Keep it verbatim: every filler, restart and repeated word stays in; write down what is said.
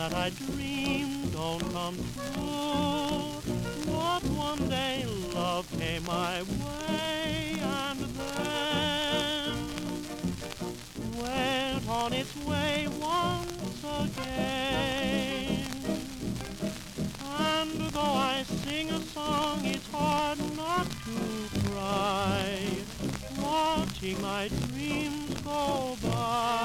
that I dream don't come true. But one day love came my way and then went on its way once again. And though I sing a song, it's hard not to cry, watching my dreams go by.